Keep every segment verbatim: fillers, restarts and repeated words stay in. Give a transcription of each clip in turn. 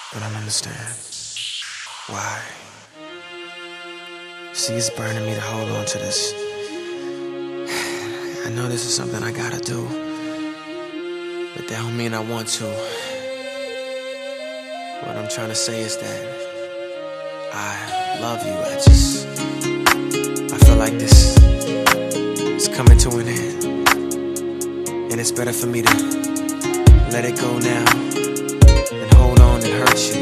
but I don't understand why. See, it's burning me to hold on to this. I know this is something I gotta do, but that don't mean I want to. What I'm trying to say is that I love you. I just, I feel like this is coming to an end, and it's better for me to let it go now and hold on and hurt you.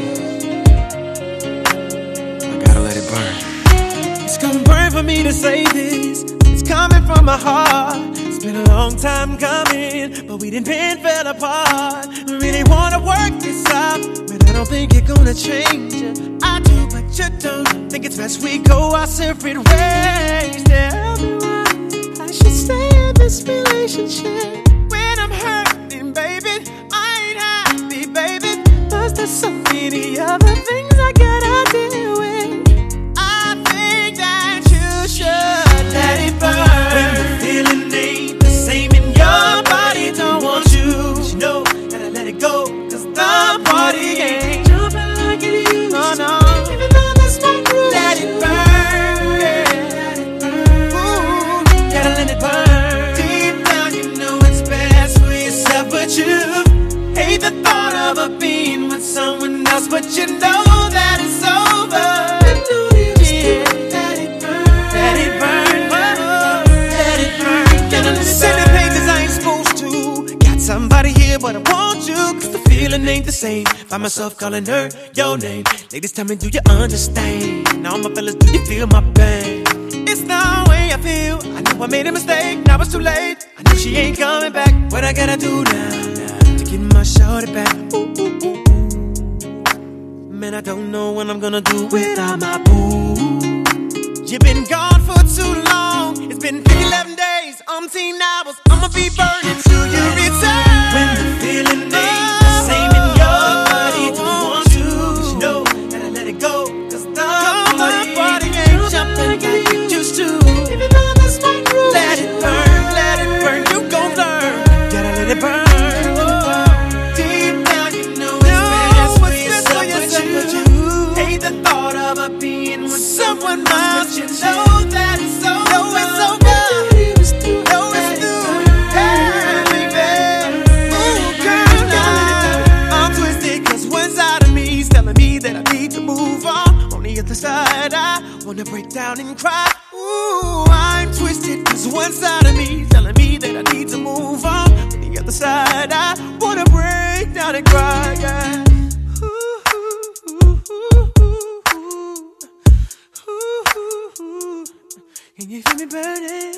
I gotta let it burn. It's gonna burn for me to say this. It's coming from my heart. It's been a long time coming, but we didn't been fell apart. I really wanna work this out, but I don't think you're gonna change it. I do, but you don't. Think it's best we go our separate ways. Tell me why I should stay in this relationship when I'm hurting, baby. I ain't happy, baby. Plus there's so many other things I gotta deal with. I think that you should let it burn. When the feeling ain't the same in your body, don't want you, but you know that I let it go, cause the party ain't jumping like it used to. No, no. Even though that's not true, let it burn. Let it burn. Ooh, gotta let it burn. Deep down you know it's best for yourself, but you hate the thought of her being with someone else, but you know that it's over. Yeah. Let it burn. Let it burn. Let it burn. Gotta let it burn. Sending pages I ain't supposed to. Got somebody here, but I want you, cause the feeling ain't the same. Find myself calling her your name. Ladies, tell me, do you understand? Now my fellas, do you feel my pain? It's the way I feel. I know I made a mistake, now it's too late. I know she ain't coming back. What I gotta do now, now to get my shorty back? Ooh, ooh, ooh, ooh. Man, I don't know what I'm gonna do without my boo. You've been gone for too long. It's been eleven days, umpteen hours. I'ma be burning till you return. When the feeling ain't the same in your body, don't want you, but you know that I let it go, cause the party ain't jumping like it used to. Even though that's not true, let it burn, let it burn. You gon' learn, gotta let it burn. Deep down you know it's best for yourself, but you hate the thought of her being with someone else, but you know that it's over. Know it's over. Know it's through. Hey, baby. Ooh, girl, now I'm twisted, cause one side of me's telling me that I need to move on. On the other side, I wanna break down and cry. Ooh, I'm twisted, cause one side of me's telling me that I need to move on. On the other side, I wanna break down and cry, yeah. Can you feel me burning?